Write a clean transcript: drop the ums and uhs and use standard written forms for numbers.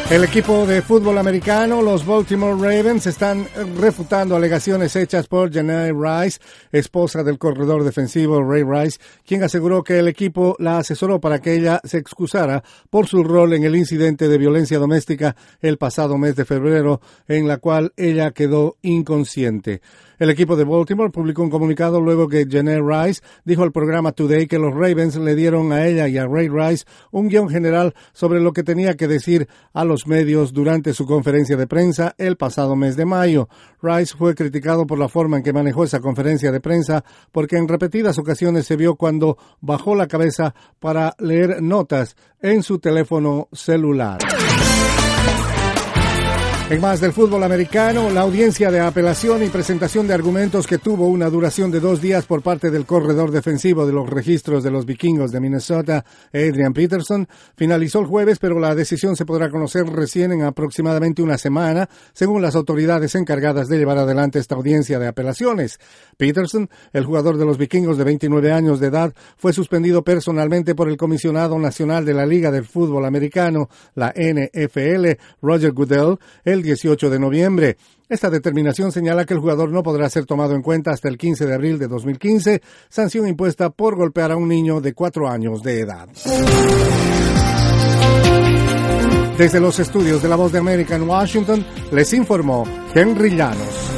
El equipo de fútbol americano, los Baltimore Ravens, están refutando alegaciones hechas por Janay Rice, esposa del corredor defensivo Ray Rice, quien aseguró que el equipo la asesoró para que ella se excusara por su rol en el incidente de violencia doméstica el pasado mes de febrero, en la cual ella quedó inconsciente. El equipo de Baltimore publicó un comunicado luego que Janay Rice dijo al programa Today que los Ravens le dieron a ella y a Ray Rice un guión general sobre lo que tenía que decir a los medios durante su conferencia de prensa el pasado mes de mayo. Rice fue criticado por la forma en que manejó esa conferencia de prensa porque en repetidas ocasiones se vio cuando bajó la cabeza para leer notas en su teléfono celular. En más del fútbol americano, la audiencia de apelación y presentación de argumentos que tuvo una duración de 2 días por parte del corredor defensivo de los registros de los Vikingos de Minnesota, Adrian Peterson, finalizó el jueves, pero la decisión se podrá conocer recién en aproximadamente una semana, según las autoridades encargadas de llevar adelante esta audiencia de apelaciones. Peterson, el jugador de los Vikingos de 29 años de edad, fue suspendido personalmente por el comisionado nacional de la Liga del Fútbol Americano, la NFL, Roger Goodell, el 18 de noviembre. Esta determinación señala que el jugador no podrá ser tomado en cuenta hasta el 15 de abril de 2015, sanción impuesta por golpear a un niño de 4 años de edad. Desde los estudios de La Voz de América en Washington, les informó Henry Llanos.